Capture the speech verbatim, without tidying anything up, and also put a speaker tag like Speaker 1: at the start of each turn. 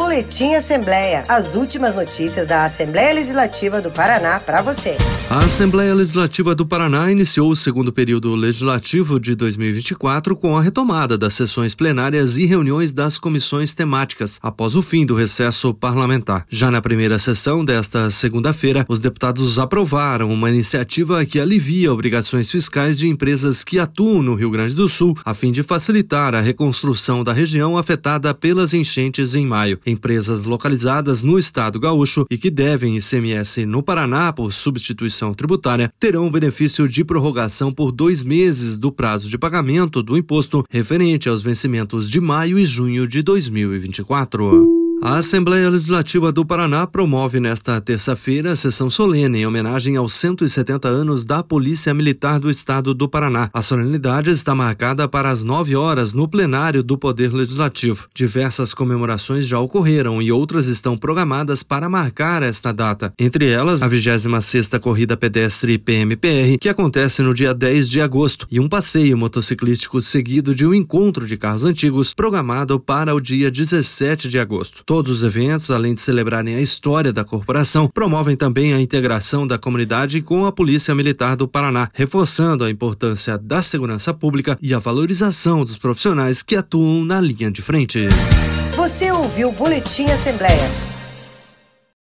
Speaker 1: Boletim Assembleia. As últimas notícias da Assembleia Legislativa do Paraná para você.
Speaker 2: A Assembleia Legislativa do Paraná iniciou o segundo período legislativo de dois mil e vinte e quatro com a retomada das sessões plenárias e reuniões das comissões temáticas, após o fim do recesso parlamentar. Já na primeira sessão desta segunda-feira, os deputados aprovaram uma iniciativa que alivia obrigações fiscais de empresas que atuam no Rio Grande do Sul, a fim de facilitar a reconstrução da região afetada pelas enchentes em maio. Empresas localizadas no estado gaúcho e que devem I C M S no Paraná por substituição tributária terão o benefício de prorrogação por dois meses do prazo de pagamento do imposto referente aos vencimentos de maio e junho de dois mil e vinte e quatro. A Assembleia Legislativa do Paraná promove nesta terça-feira a sessão solene em homenagem aos cento e setenta anos da Polícia Militar do Estado do Paraná. A solenidade está marcada para as nove horas no plenário do Poder Legislativo. Diversas comemorações já ocorreram e outras estão programadas para marcar esta data. Entre elas, a vigésima sexta Corrida Pedestre P M P R, que acontece no dia dez de agosto, e um passeio motociclístico seguido de um encontro de carros antigos programado para o dia dezessete de agosto. Todos os eventos, além de celebrarem a história da corporação, promovem também a integração da comunidade com a Polícia Militar do Paraná, reforçando a importância da segurança pública e a valorização dos profissionais que atuam na linha de frente.
Speaker 1: Você ouviu o Boletim Assembleia,